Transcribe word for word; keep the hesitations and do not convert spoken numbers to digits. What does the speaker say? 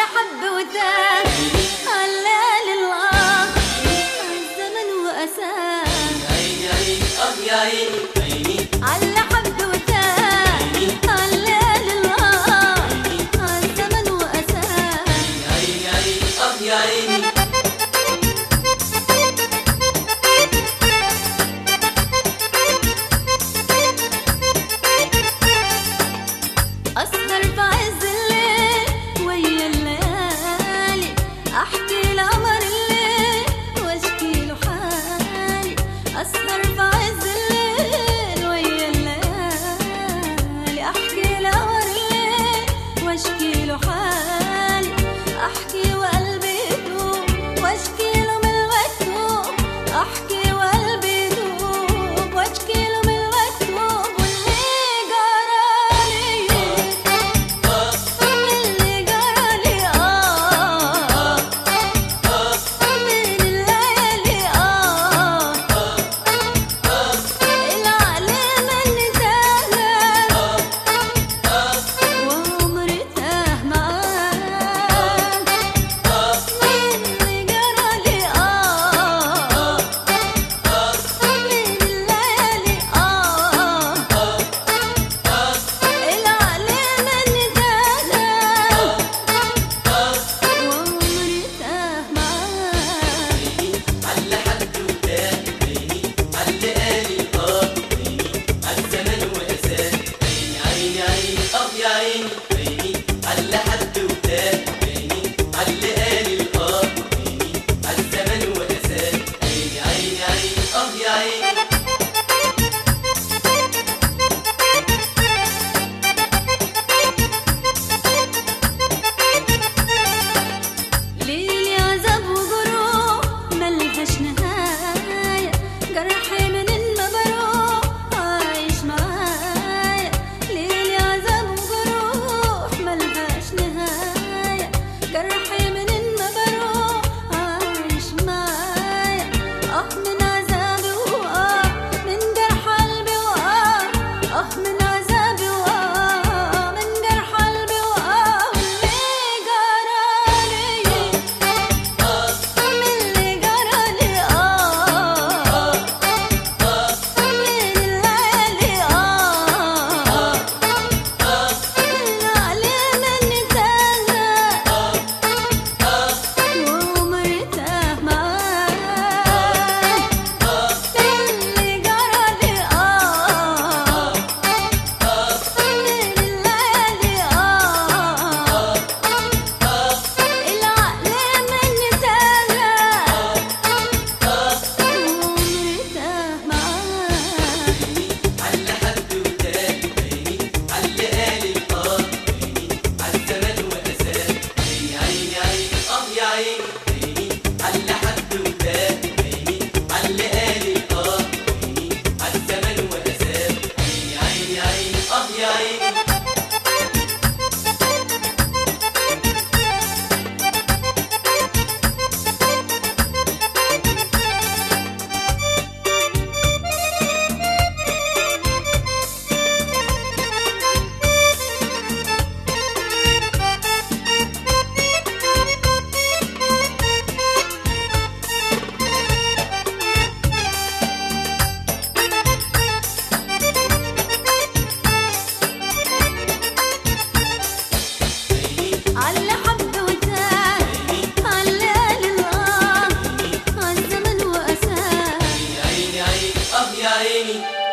حب وتاه علال الله الزمن وأساه عيني عيني اه يا عيني عيني على حب وتاه علال الله الزمن وأساه عيني عيني اه يا عيني أسهر في عز الليل ويا الليالي أحكي لقمر الليل وأشكي له حالي أسهر في عز الليل ويا الليالي أحكي لقمر الليل وأشكي له حالي أحكي وقلبي يدوب وأشكي له من المكتوب أحكي وقلبي يدوب وأشكي له من المكتوب واللي جرالي اللي جرالي آه من الليالي آه العقل مني تاه وعمري تاه معاك اللي جرالي آه من الليالي آه العقل مني تاه وعمري تاه معاك على حد وتاه عيني على قالي اه عيني على الزمن وأساه عيني عيني عيني اه يا عيني عيني على حد وتاه عيني على قالي اه عيني على الزمن وأساه عيني عيني عيني اه يا عيني ليلي عذاب وجروح ملهاش نهاية جرحي منين ما بروح عايش معايا ليلي عذاب وجروح ملهاش نهاية جرحي منين ما بروح عايش معايا اه من عذابي واه من جرح قلبي واه اه من عذابي واه من جرح قلبي واه واللي جرالي من اللي جرالي آه من الليالي آه العقل مني تاه وعمري تاه معاك اللي جرالي آه من الليالي آه العقل مني تاه وعمري تاه معاك على حد وتاه عيني على قالي اه عيني على الزمن وأساه عيني عيني عيني اه يا عيني عيني على حد وتاه عيني على قالي اه عيني على الزمن وأساه عيني عيني عيني اه يا عيني على حب وتاه علال الله الزمن وأساه عيني عيني عيني اه يا عيني